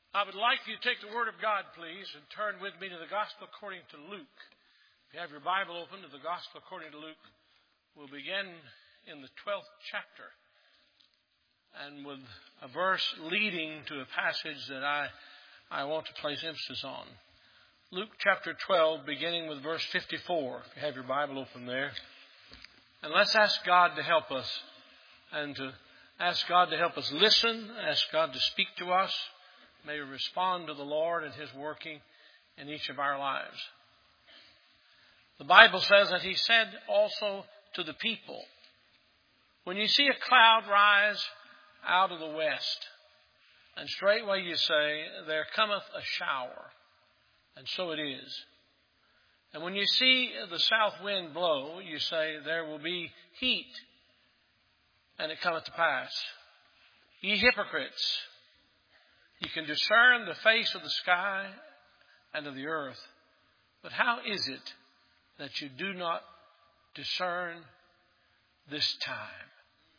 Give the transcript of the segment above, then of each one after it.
I would like you to take the Word of God, please, and turn with me to the Gospel according to Luke. If you have your Bible open to the Gospel according to Luke, we'll begin in the 12th chapter, and with a verse leading to a passage that I want to place emphasis on. Luke chapter 12, beginning with verse 54, if you have your Bible open there. And let's ask God to help us, and to ask God to help us listen, ask God to speak to us. May we respond to the Lord and His working in each of our lives. The Bible says that He said also to the people, when you see a cloud rise out of the west, and straightway you say, there cometh a shower. And so it is. And when you see the south wind blow, you say, there will be heat. And it cometh to pass. Ye hypocrites, you can discern the face of the sky and of the earth. But how is it that you do not discern this time?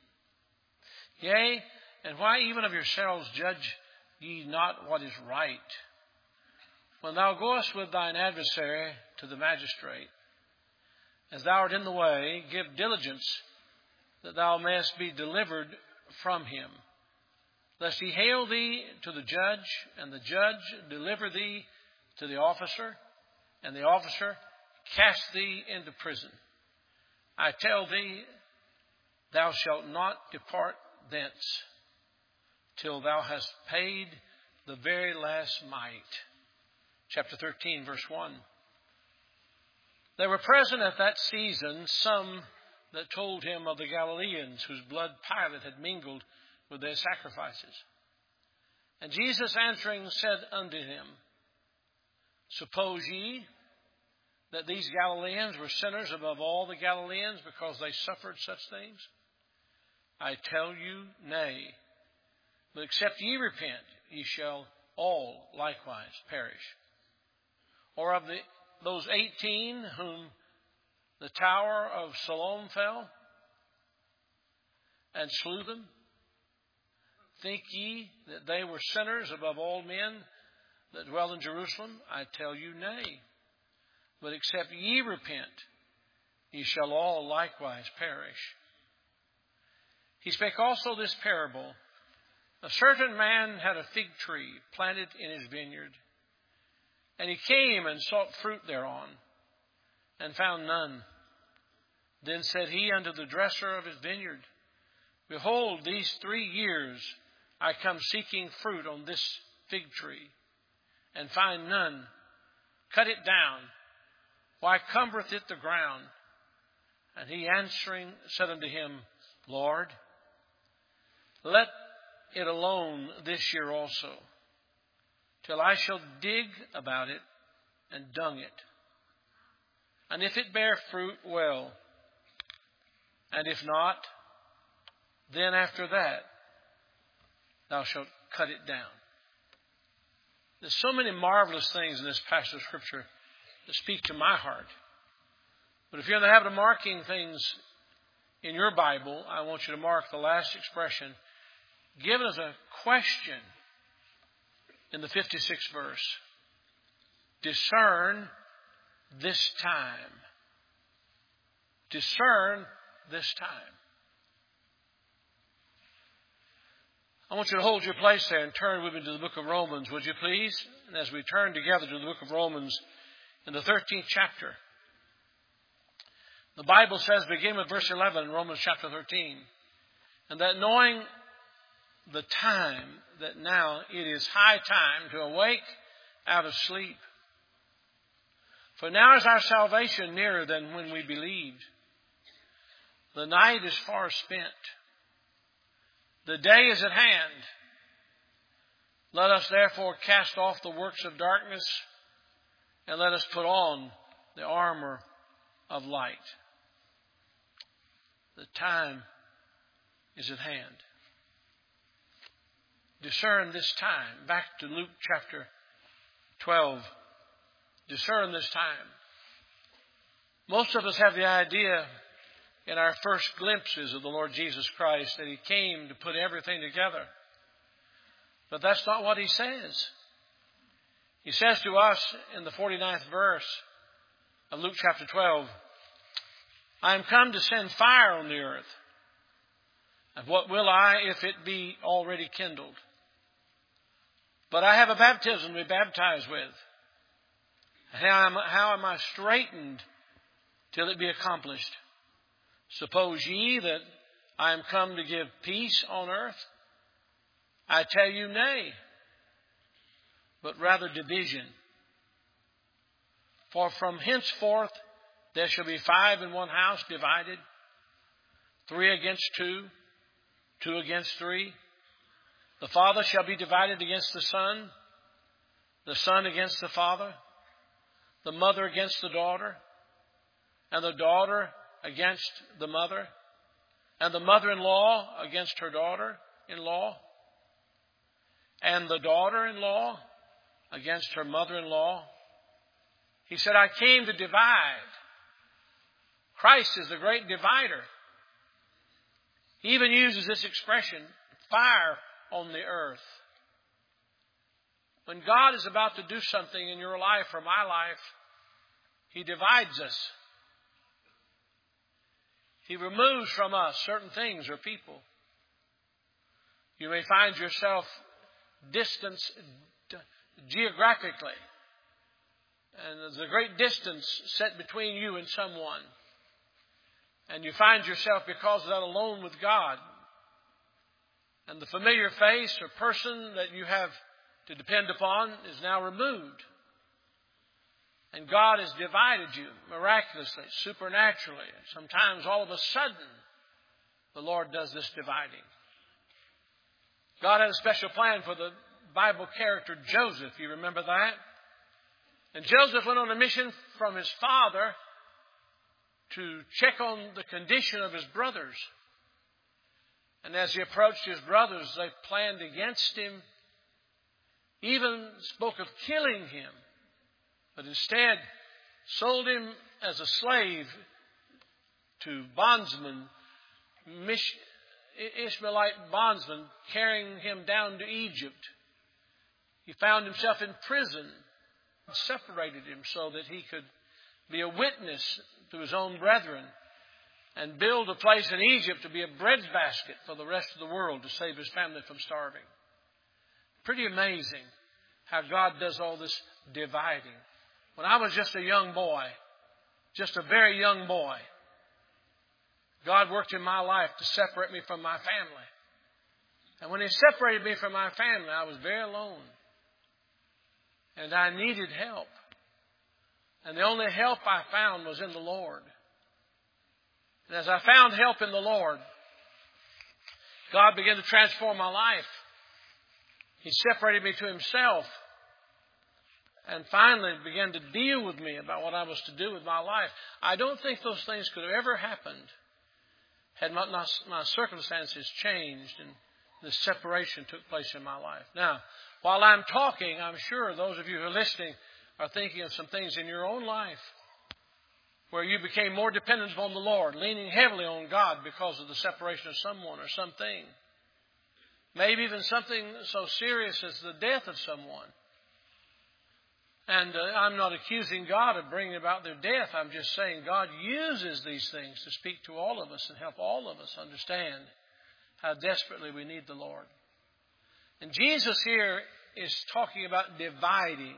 Yea, and why even of yourselves judge ye not what is right? When thou goest with thine adversary to the magistrate, as thou art in the way, give diligence that thou mayest be delivered from him. Lest he hale thee to the judge, and the judge deliver thee to the officer, and the officer cast thee into prison. I tell thee, thou shalt not depart thence till thou hast paid the very last mite. Chapter 13, verse 1. There were present at that season some that told him of the Galileans, whose blood Pilate had mingled with their sacrifices. And Jesus answering said unto him, suppose ye that these Galileans were sinners above all the Galileans because they suffered such things? I tell you, nay. But except ye repent, ye shall all likewise perish. Or of those 18 whom the tower of Siloam fell and slew them, think ye that they were sinners above all men that dwell in Jerusalem? I tell you, nay. But except ye repent, ye shall all likewise perish. He spake also this parable. A certain man had a fig tree planted in his vineyard, and he came and sought fruit thereon, and found none. Then said he unto the dresser of his vineyard, behold, these 3 years I come seeking fruit on this fig tree, and find none. Cut it down. Why cumbereth it the ground? And he answering said unto him, Lord, let it alone this year also, till I shall dig about it and dung it. And if it bear fruit, well. And if not, then after that thou shalt cut it down. There's so many marvelous things in this passage of Scripture that speak to my heart. But if you're in the habit of marking things in your Bible, I want you to mark the last expression given as a question in the 56th verse. Discern this time. Discern this time. I want you to hold your place there and turn with me to the book of Romans, would you please? And as we turn together to the book of Romans in the 13th chapter, the Bible says, begin with verse 11 in Romans chapter 13, and that knowing the time, that now it is high time to awake out of sleep. For now is our salvation nearer than when we believed. The night is far spent. The day is at hand. Let us therefore cast off the works of darkness, and let us put on the armor of light. The time is at hand. Discern this time. Back to Luke chapter 12. Discern this time. Most of us have the idea in our first glimpses of the Lord Jesus Christ that He came to put everything together. But that's not what He says. He says to us in the 49th verse of Luke chapter 12, I am come to send fire on the earth. And what will I if it be already kindled? But I have a baptism to be baptized with. How am I straitened till it be accomplished? Suppose ye that I am come to give peace on earth? I tell you, nay, but rather division. For from henceforth there shall be 5 in one house divided, 3 against 2, 2 against 3. The father shall be divided against the son against the father, the mother against the daughter, and the daughter against the mother, and the mother-in-law against her daughter-in-law, and the daughter-in-law against her mother-in-law. He said, I came to divide. Christ is the great divider. He even uses this expression, fire on the earth. When God is about to do something in your life or my life, He divides us. He removes from us certain things or people. You may find yourself distanced geographically, and there's a great distance set between you and someone. And you find yourself, because of that, alone with God. And the familiar face or person that you have to depend upon is now removed. And God has divided you miraculously, supernaturally. Sometimes all of a sudden, the Lord does this dividing. God had a special plan for the Bible character Joseph. You remember that? And Joseph went on a mission from his father to check on the condition of his brothers. And as he approached his brothers, they planned against him, even spoke of killing him, but instead sold him as a slave to bondsmen, Ishmaelite bondsmen, carrying him down to Egypt. He found himself in prison and separated him so that he could be a witness to his own brethren and build a place in Egypt to be a breadbasket for the rest of the world to save his family from starving. Pretty amazing how God does all this dividing. When I was just a young boy, just a very young boy, God worked in my life to separate me from my family. And when He separated me from my family, I was very alone. And I needed help. And the only help I found was in the Lord. And as I found help in the Lord, God began to transform my life. He separated me to Himself. And finally began to deal with me about what I was to do with my life. I don't think those things could have ever happened had my circumstances changed and the separation took place in my life. Now, while I'm talking, I'm sure those of you who are listening are thinking of some things in your own life where you became more dependent upon the Lord, leaning heavily on God because of the separation of someone or something. Maybe even something so serious as the death of someone. And I'm not accusing God of bringing about their death. I'm just saying God uses these things to speak to all of us and help all of us understand how desperately we need the Lord. And Jesus here is talking about dividing.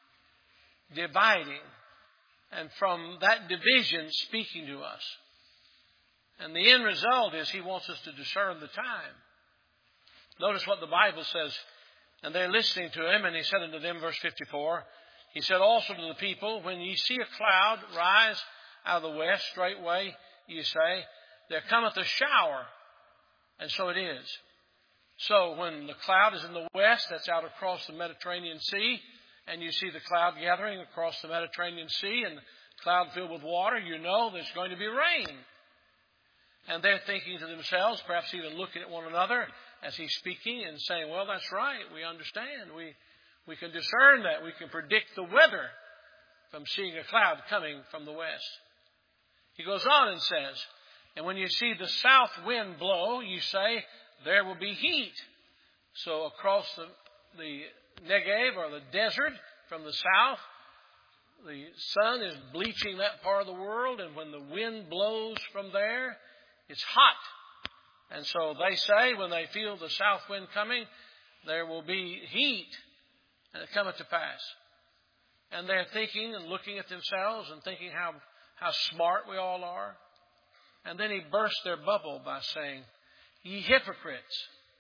And from that division, speaking to us. And the end result is He wants us to discern the time. Notice what the Bible says. And they're listening to Him, and He said unto them, verse 54, He said also to the people, when ye see a cloud rise out of the west, straightway ye say, there cometh a shower. And so it is. So when the cloud is in the west, that's out across the Mediterranean Sea, and you see the cloud gathering across the Mediterranean Sea and the cloud filled with water, you know there's going to be rain. And they're thinking to themselves, perhaps even looking at one another as He's speaking and saying, well, that's right, we understand. We can discern that. We can predict the weather from seeing a cloud coming from the west. He goes on and says, and when you see the south wind blow, you say, there will be heat. So across the Negev or the desert, from the south. The sun is bleaching that part of the world, and when the wind blows from there, it's hot. And so they say when they feel the south wind coming, there will be heat, and it cometh to pass. And they're thinking and looking at themselves and thinking how smart we all are. And then he burst their bubble by saying, "Ye hypocrites,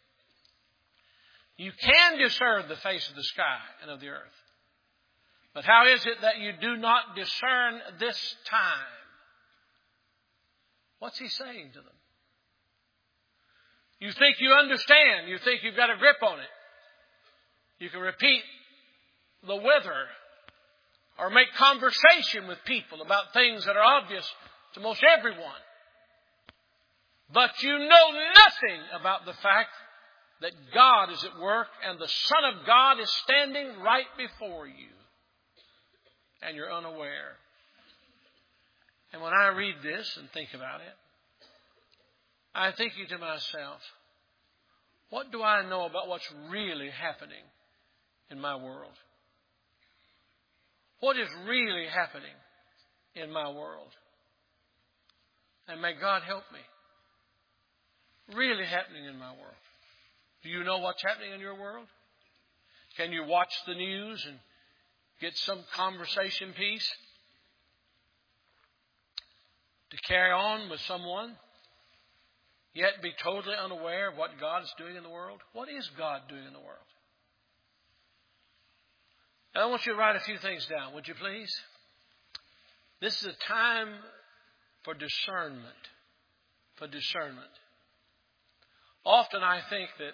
you can discern the face of the sky and of the earth. But how is it that you do not discern this time?" What's he saying to them? You think you understand. You think you've got a grip on it. You can repeat the weather or make conversation with people about things that are obvious to most everyone. But you know nothing about the fact that God is at work and the Son of God is standing right before you. And you're unaware. And when I read this and think about it, I'm thinking to myself, what do I know about what's really happening in my world? What is really happening in my world? And may God help me. Really happening in my world. Do you know what's happening in your world? Can you watch the news and get some conversation piece to carry on with someone, yet be totally unaware of what God is doing in the world? What is God doing in the world? Now, I want you to write a few things down, would you please? This is a time for discernment. For discernment. Often I think that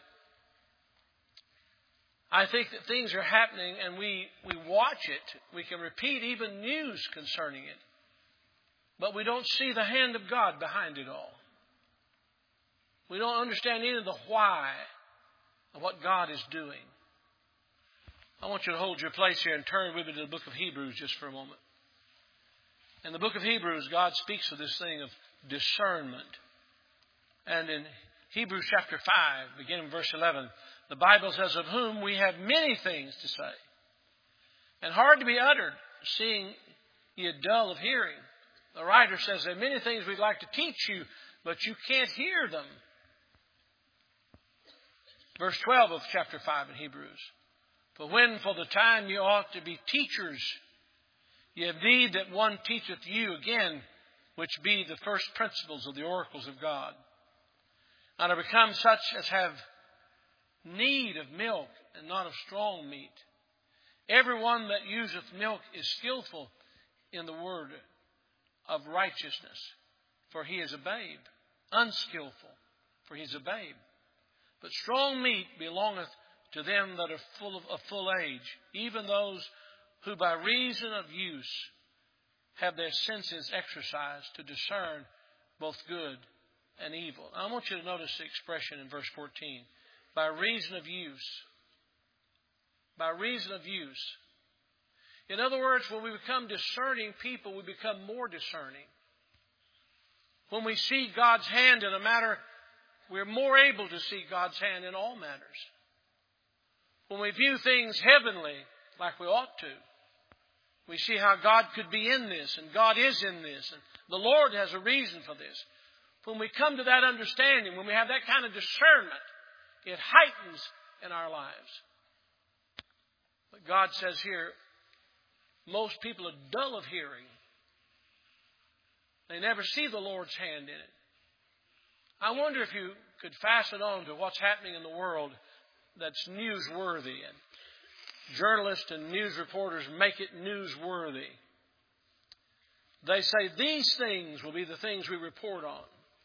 things are happening and we watch it. We can repeat even news concerning it. But we don't see the hand of God behind it all. We don't understand either the why of what God is doing. I want you to hold your place here and turn with me to the book of Hebrews just for a moment. In the book of Hebrews, God speaks of this thing of discernment. And in Hebrews chapter 5, beginning in verse 11, the Bible says, "Of whom we have many things to say, and hard to be uttered, seeing ye are dull of hearing." The writer says there are many things we'd like to teach you, but you can't hear them. Verse 12 of chapter 5 in Hebrews. "For when for the time you ought to be teachers, ye have need that one teacheth you again, which be the first principles of the oracles of God, and are become such as have need of milk and not of strong meat. Everyone that useth milk is skillful in the word of righteousness, for he is a babe. Unskillful, for he is a babe. But strong meat belongeth to them that are of full age, even those who by reason of use have their senses exercised to discern both good and evil." I want you to notice the expression in verse 14. By reason of use. By reason of use. In other words, when we become discerning people, we become more discerning. When we see God's hand in a matter, we're more able to see God's hand in all matters. When we view things heavenly, like we ought to, we see how God could be in this, and God is in this, and the Lord has a reason for this. When we come to that understanding, when we have that kind of discernment, it heightens in our lives. But God says here, most people are dull of hearing. They never see the Lord's hand in it. I wonder if you could fasten on to what's happening in the world that's newsworthy. And journalists and news reporters make it newsworthy. They say these things will be the things we report on.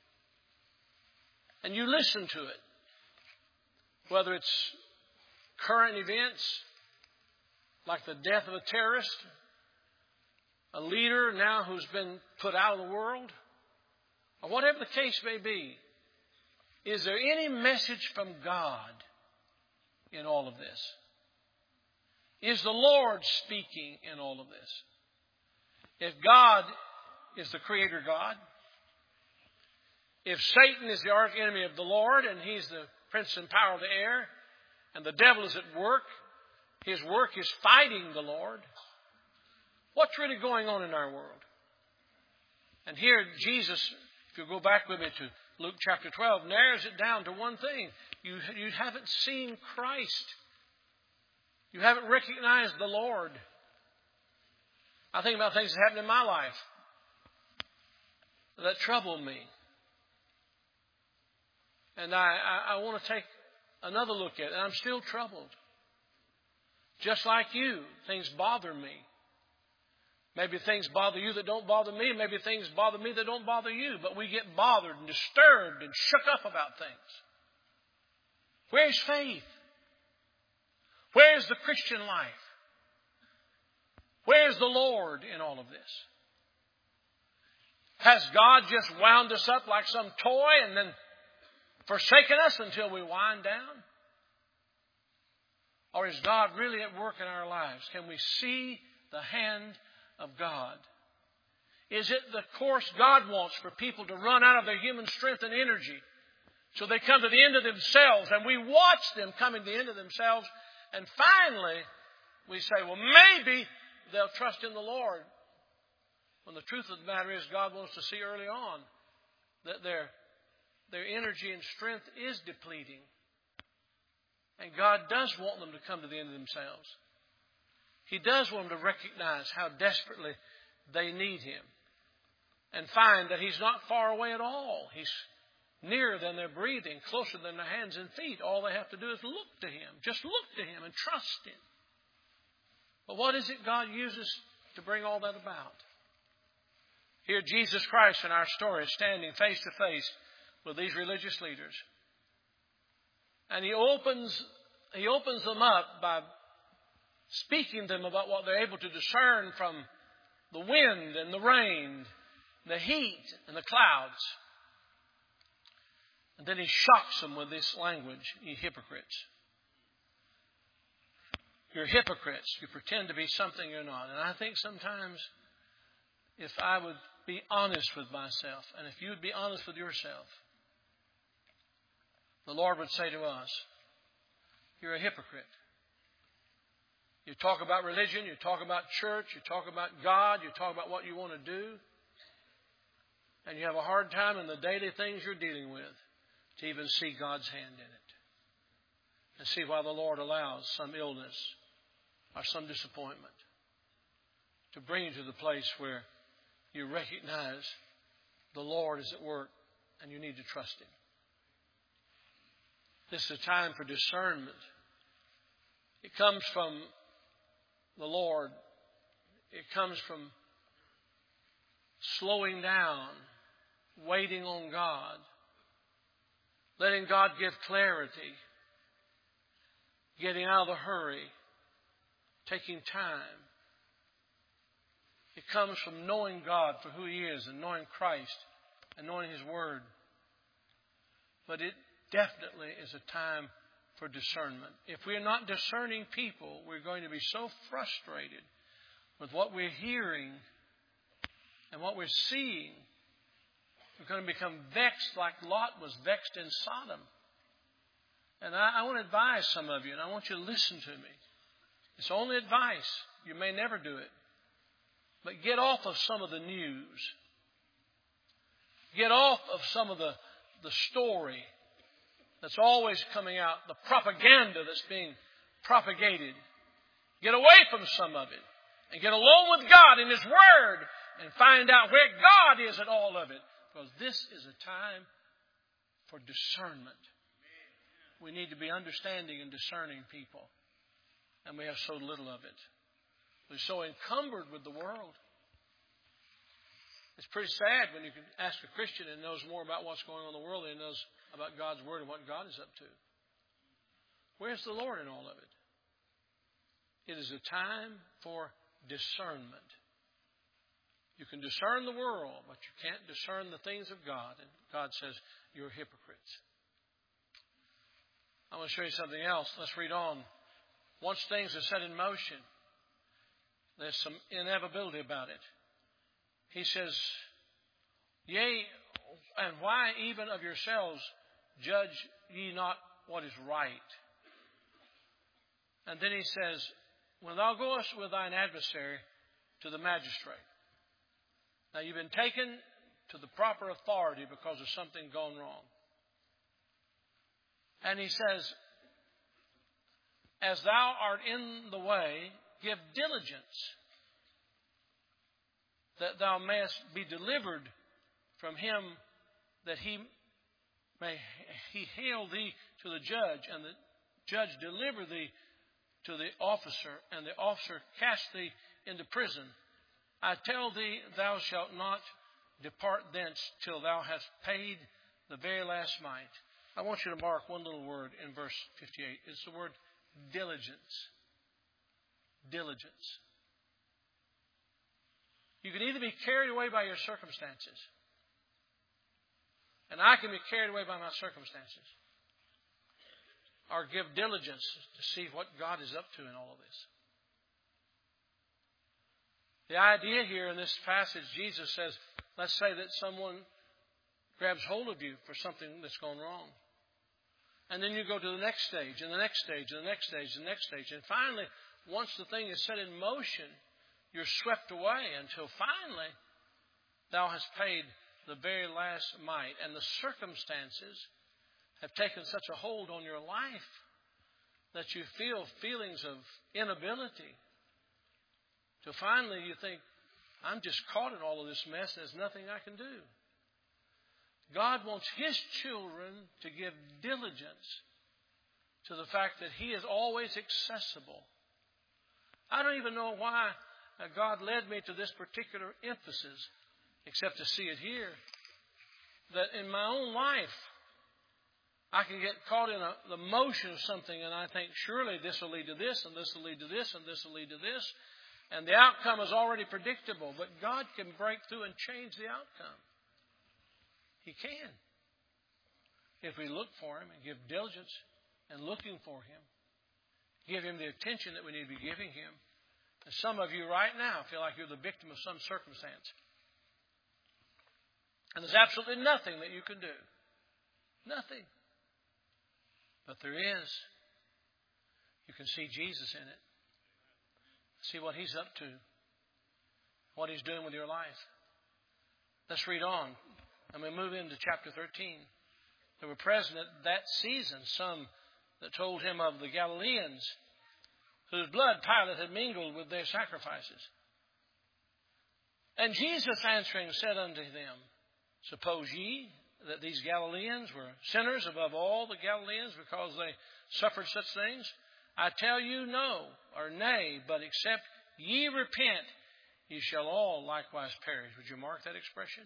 And you listen to it. Whether it's current events, like the death of a terrorist, a leader now who's been put out of the world, or whatever the case may be, is there any message from God in all of this? Is the Lord speaking in all of this? If God is the Creator God, if Satan is the archenemy of the Lord and he's the prince and power of the air, and the devil is at work, His work is fighting the Lord. What's really going on in our world? And here Jesus, if you go back with me to Luke chapter 12, narrows it down to one thing. You haven't seen Christ. You haven't recognized the Lord. I think about things that happened in my life that troubled me. And I want to take another look at it. And I'm still troubled. Just like you, things bother me. Maybe things bother you that don't bother me. Maybe things bother me that don't bother you. But we get bothered and disturbed and shook up about things. Where's faith? Where's the Christian life? Where's the Lord in all of this? Has God just wound us up like some toy and then forsaken us until we wind down? Or is God really at work in our lives? Can we see the hand of God? Is it the course God wants for people to run out of their human strength and energy so they come to the end of themselves, and we watch them coming to the end of themselves, and finally we say, well, maybe they'll trust in the Lord. When the truth of the matter is, God wants to see early on that their energy and strength is depleting. And God does want them to come to the end of themselves. He does want them to recognize how desperately they need Him. And find that He's not far away at all. He's nearer than their breathing, closer than their hands and feet. All they have to do is look to Him. Just look to Him and trust Him. But what is it God uses to bring all that about? Here Jesus Christ in our story is standing face to face with these religious leaders. And He opens them up by speaking to them about what they're able to discern from the wind and the rain, the heat and the clouds. And then He shocks them with this language, ye hypocrites. You're hypocrites. You pretend to be something you're not. And I think sometimes if I would be honest with myself, and if you would be honest with yourself, the Lord would say to us, you're a hypocrite. You talk about religion, you talk about church, you talk about God, you talk about what you want to do, and you have a hard time in the daily things you're dealing with to even see God's hand in it. And see why the Lord allows some illness or some disappointment to bring you to the place where you recognize the Lord is at work and you need to trust Him. This is a time for discernment. It comes from the Lord. It comes from slowing down, waiting on God, letting God give clarity, getting out of the hurry, taking time. It comes from knowing God for who He is and knowing Christ and knowing His Word. But it definitely is a time for discernment. If we're not discerning people, we're going to be so frustrated with what we're hearing and what we're seeing. We're going to become vexed like Lot was vexed in Sodom. And I want to advise some of you, and I want you to listen to me. It's only advice. You may never do it. But get off of some of the news. Get off of some of the story that's always coming out, the propaganda that's being propagated. Get away from some of it and get alone with God in His Word and find out where God is in all of it. Because this is a time for discernment. We need to be understanding and discerning people. And we have so little of it. We're so encumbered with the world. It's pretty sad when you can ask a Christian and knows more about what's going on in the world than he knows about God's Word and what God is up to. Where's the Lord in all of it? It is a time for discernment. You can discern the world, but you can't discern the things of God. And God says, you're hypocrites. I want to show you something else. Let's read on. Once things are set in motion, there's some inevitability about it. He says, yea, and why even of yourselves judge ye not what is right? And then he says, when thou goest with thine adversary to the magistrate. Now you've been taken to the proper authority because of something gone wrong. And he says, as thou art in the way, give diligence that thou mayest be delivered from him, that he hail thee to the judge, and the judge deliver thee to the officer, and the officer cast thee into prison. I tell thee, thou shalt not depart thence till thou hast paid the very last mite. I want you to mark one little word in verse 58. It's the word diligence. Diligence. You can either be carried away by your circumstances, and I can be carried away by my circumstances, or give diligence to see what God is up to in all of this. The idea here in this passage, Jesus says, let's say that someone grabs hold of you for something that's gone wrong. And then you go to the next stage, and the next stage, and the next stage, and the next stage. And finally, once the thing is set in motion, you're swept away until finally thou hast paid the very last mite. And the circumstances have taken such a hold on your life that you feel feelings of inability. Till finally you think, I'm just caught in all of this mess. There's nothing I can do. God wants His children to give diligence to the fact that He is always accessible. I don't even know why God led me to this particular emphasis, except to see it here. That in my own life, I can get caught in the motion of something, and I think, surely this will lead to this, and this will lead to this, and this will lead to this. And the outcome is already predictable, but God can break through and change the outcome. He can. If we look for Him and give diligence and looking for Him. Give Him the attention that we need to be giving Him. And some of you right now feel like you're the victim of some circumstance. And there's absolutely nothing that you can do. Nothing. But there is. You can see Jesus in it. See what He's up to. What He's doing with your life. Let's read on. And we move into chapter 13. There were present at that season some that told Him of the Galileans, whose blood Pilate had mingled with their sacrifices. And Jesus answering said unto them, suppose ye that these Galileans were sinners above all the Galileans because they suffered such things? I tell you no, or nay, but except ye repent, ye shall all likewise perish. Would you mark that expression?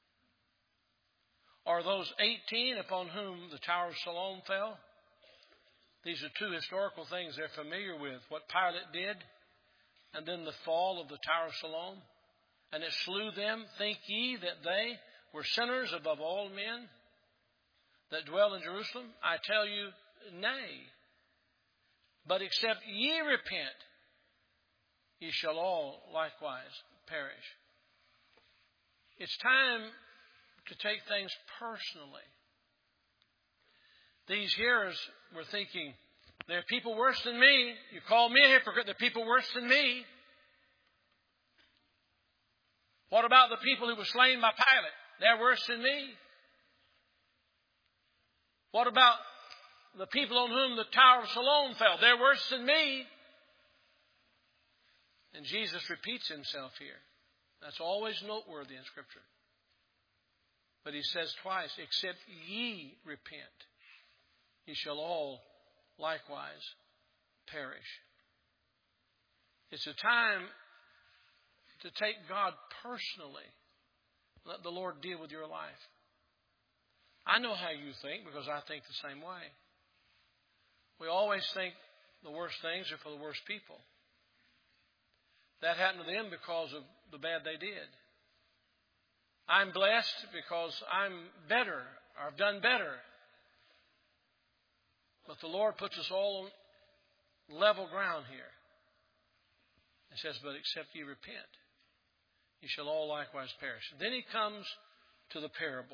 Or those 18 upon whom the Tower of Siloam fell? These are two historical things they're familiar with. What Pilate did, and then the fall of the Tower of Siloam. And it slew them. Think ye that they were sinners above all men that dwell in Jerusalem? I tell you, nay. But except ye repent, ye shall all likewise perish. It's time to take things personally. These hearers were thinking, there are people worse than me. You call me a hypocrite. There are people worse than me. What about the people who were slain by Pilate? They're worse than me. What about the people on whom the Tower of Siloam fell? They're worse than me. And Jesus repeats Himself here. That's always noteworthy in Scripture. But He says twice, except ye repent, ye shall all likewise perish. It's a time to take God personally. Let the Lord deal with your life. I know how you think because I think the same way. We always think the worst things are for the worst people. That happened to them because of the bad they did. I'm blessed because I'm better, or I've done better. But the Lord puts us all on level ground here. It says, but except ye repent, ye shall all likewise perish. Then He comes to the parable.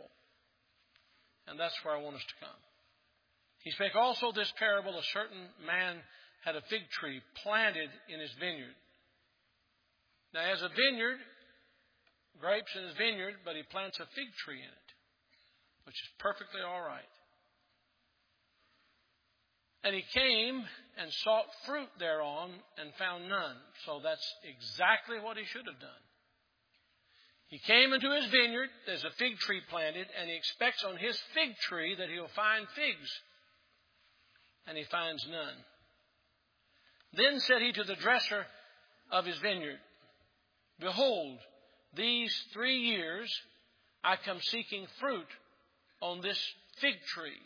And that's where I want us to come. He spake also this parable, a certain man had a fig tree planted in his vineyard. Now, he has a vineyard, grapes in his vineyard, but he plants a fig tree in it, which is perfectly all right. And he came and sought fruit thereon and found none. So that's exactly what he should have done. He came into his vineyard, there's a fig tree planted, and he expects on his fig tree that he'll find figs. And he finds none. Then said he to the dresser of his vineyard, Behold, these 3 years I come seeking fruit on this fig tree,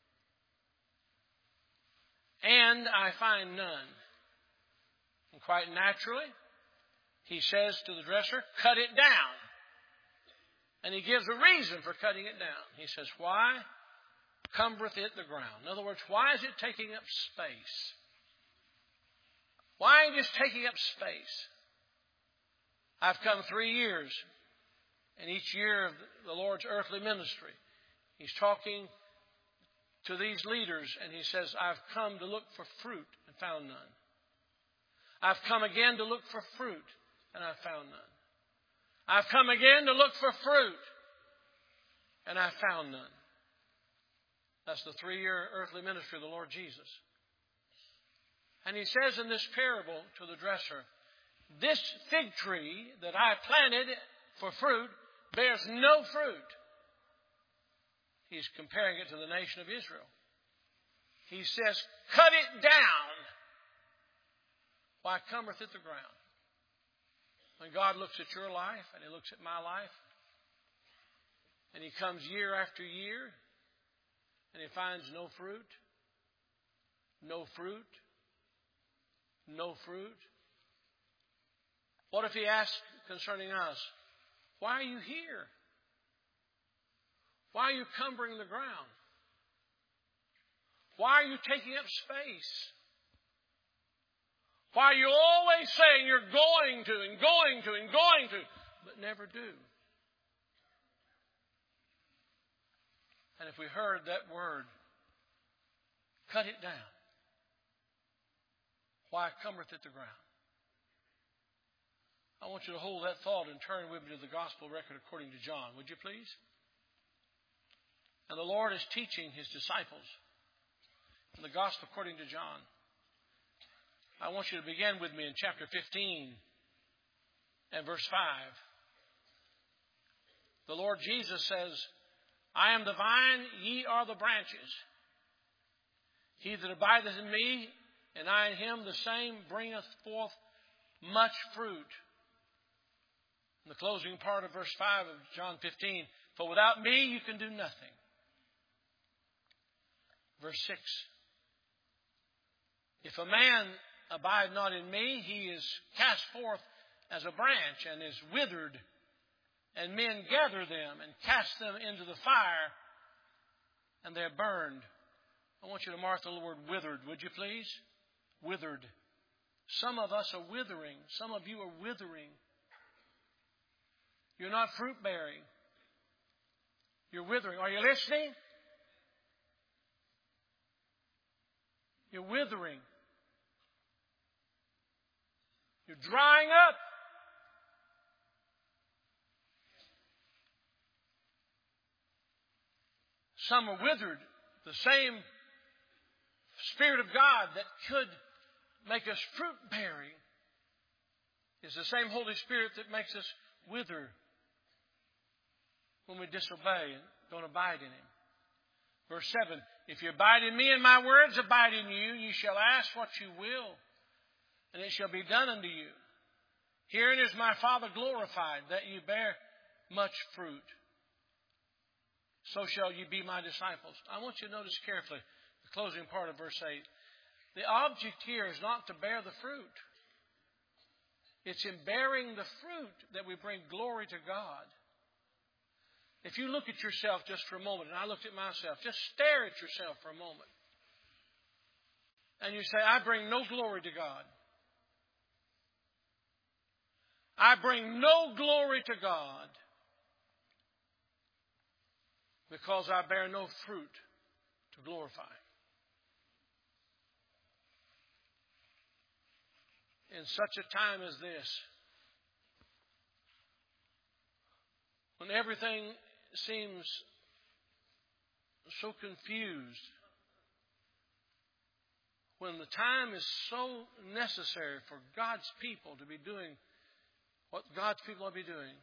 and I find none. And quite naturally, he says to the dresser, Cut it down. And he gives a reason for cutting it down. He says, Why cumbereth it the ground? In other words, why is it taking up space? Why just taking up space? I've come 3 years, and each year of the Lord's earthly ministry, he's talking to these leaders, and he says, I've come to look for fruit and found none. I've come again to look for fruit, and I've found none. I've come again to look for fruit, and I've found none. That's the 3-year earthly ministry of the Lord Jesus. And he says in this parable to the dresser, This fig tree that I planted for fruit bears no fruit. He's comparing it to the nation of Israel. He says, Cut it down. Why cometh it the ground? When God looks at your life and He looks at my life, and He comes year after year, and He finds no fruit, no fruit, no fruit. What if He asks concerning us, Why are you here? Why are you cumbering the ground? Why are you taking up space? Why are you always saying you're going to and going to and going to, but never do? And if we heard that word, cut it down. Why cumbereth it the ground? I want you to hold that thought and turn with me to the gospel record according to John. Would you please? And the Lord is teaching His disciples in the gospel according to John. I want you to begin with me in chapter 15 and verse 5. The Lord Jesus says, I am the vine, ye are the branches. He that abideth in me, and I in him, the same bringeth forth much fruit. In the closing part of verse 5 of John 15, For without me you can do nothing. Verse 6, If a man abide not in me, he is cast forth as a branch and is withered, and men gather them and cast them into the fire, and they're burned. I want you to mark the word withered, would you please? Withered. Some of us are withering. Some of you are withering. You're not fruit bearing. You're withering. Are you listening? You're withering. You're drying up. Some are withered. The same Spirit of God that could make us fruit bearing is the same Holy Spirit that makes us wither when we disobey and don't abide in Him. Verse 7, If you abide in me and my words abide in you, ye shall ask what you will, and it shall be done unto you. Herein is my Father glorified, that ye bear much fruit. So shall ye be my disciples. I want you to notice carefully the closing part of verse 8. The object here is not to bear the fruit. It's in bearing the fruit that we bring glory to God. If you look at yourself just for a moment, and I looked at myself, just stare at yourself for a moment. And you say, I bring no glory to God. I bring no glory to God because I bear no fruit to glorify Him. in such a time as this, when everything seems so confused, when the time is so necessary for God's people to be doing what God's people ought to be doing,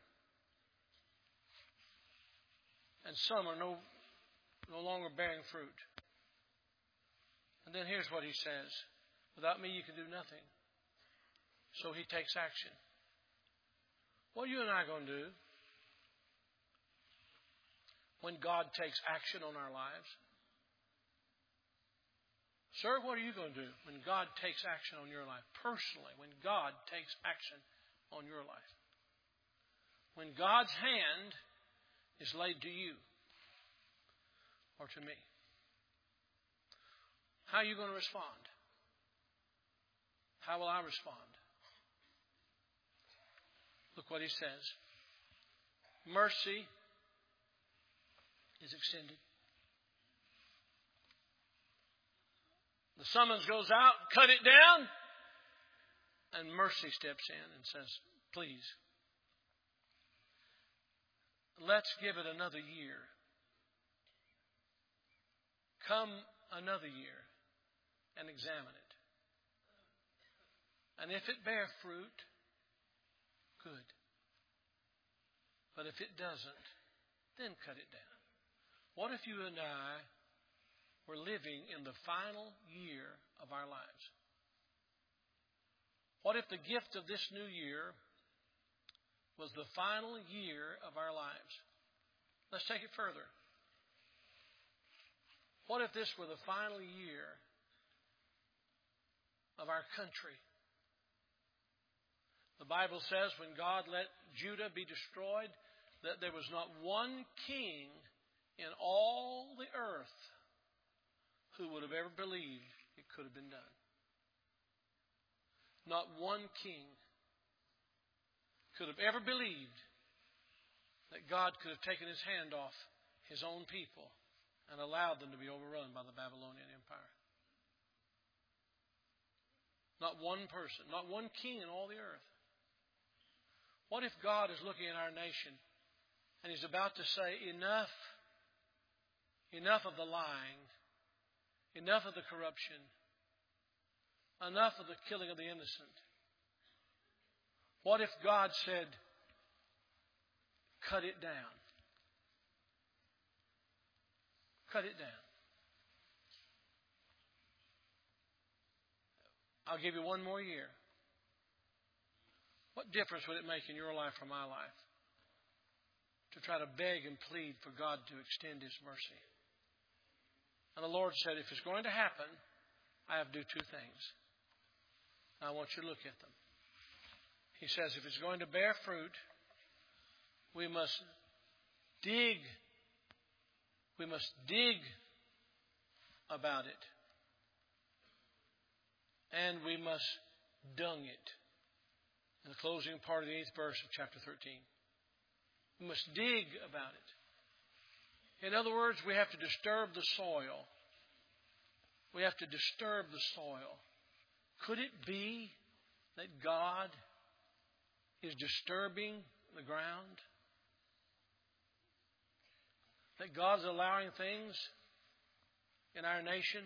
and some are no longer bearing fruit. And then here's what he says. Without me you can do nothing. So he takes action. What are you and I going to do when God takes action on our lives? Sir, what are you going to do when God takes action on your life? Personally, when God takes action on your life. When God's hand is laid to you or to me. How are you going to respond? How will I respond? Look what he says. Mercy is extended. The summons goes out, cut it down, and mercy steps in and says, please, let's give it another year. Come another year and examine it. And if it bear fruit, good. But if it doesn't, then cut it down. What if you and I were living in the final year of our lives? What if the gift of this new year was the final year of our lives? Let's take it further. What if this were the final year of our country? The Bible says when God let Judah be destroyed, that there was not one king in all the earth who would have ever believed it could have been done. Not one king could have ever believed that God could have taken his hand off his own people and allowed them to be overrun by the Babylonian Empire. Not one person, not one king in all the earth. What if God is looking at our nation and he's about to say, enough, enough of the lying, enough of the corruption, enough of the killing of the innocent. What if God said, cut it down? Cut it down. I'll give you one more year. What difference would it make in your life or my life to try to beg and plead for God to extend his mercy? And the Lord said, if it's going to happen, I have to do two things. I want you to look at them. He says, if it's going to bear fruit, we must dig. We must dig about it. And we must dung it. In the closing part of the 8th verse of chapter 13. We must dig about it. In other words, we have to disturb the soil. We have to disturb the soil. Could it be that God is disturbing the ground? That God's allowing things in our nation?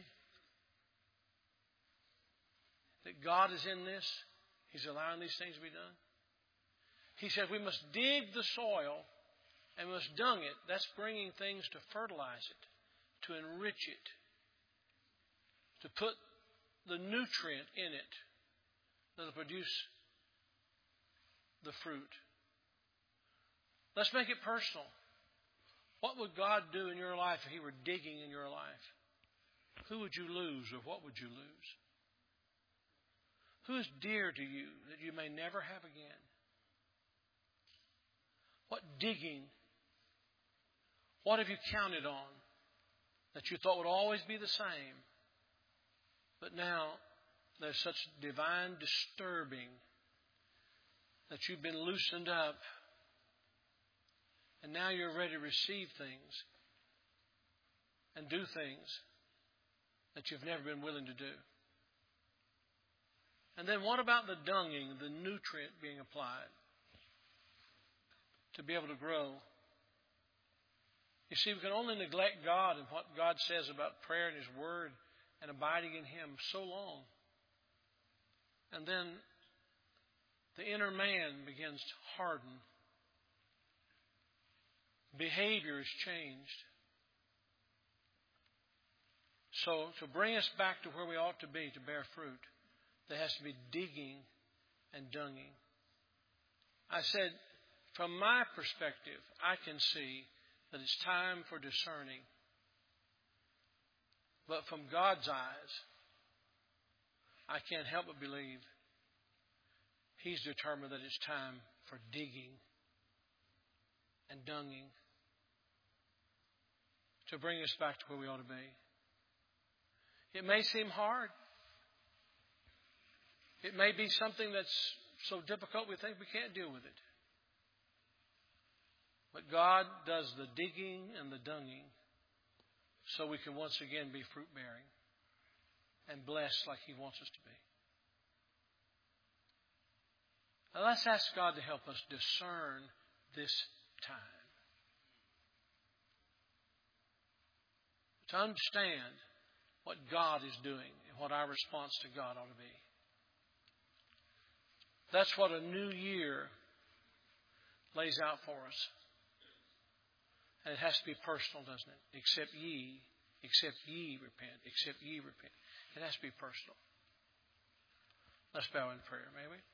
That God is in this? He's allowing these things to be done? He said we must dig the soil and we must dung it. That's bringing things to fertilize it, to enrich it, to put the nutrient in it that will produce the fruit. Let's make it personal. What would God do in your life if he were digging in your life? Who would you lose or what would you lose? Who is dear to you that you may never have again? What digging? What have you counted on that you thought would always be the same? But now there's such divine disturbing that you've been loosened up. And now you're ready to receive things and do things that you've never been willing to do. And then what about the dunging, the nutrient being applied to be able to grow? You see, we can only neglect God and what God says about prayer and His Word and abiding in Him so long. And then the inner man begins to harden. Behavior is changed. So to bring us back to where we ought to be to bear fruit, there has to be digging and dunging. I said, from my perspective, I can see that it's time for discerning. But from God's eyes, I can't help but believe He's determined that it's time for digging and dunging to bring us back to where we ought to be. It may seem hard. It may be something that's so difficult we think we can't deal with it. But God does the digging and the dunging so we can once again be fruit-bearing and blessed like He wants us to be. Now let's ask God to help us discern this time. To understand what God is doing and what our response to God ought to be. That's what a new year lays out for us. And it has to be personal, doesn't it? Except ye repent. Except ye repent. It has to be personal. Let's bow in prayer, may we?